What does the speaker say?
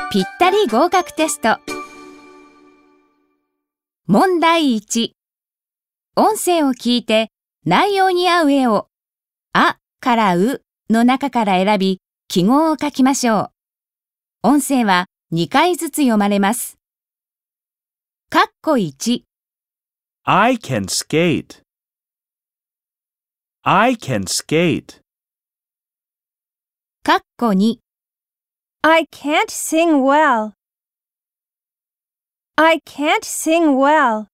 ぴったり合格テスト。問題1。音声を聞いて内容に合う絵をあからうの中から選び記号を書きましょう。音声は2回ずつ読まれます。括弧1。 I can skate. I can skate. 括弧2。 I can't sing well. I can't sing well.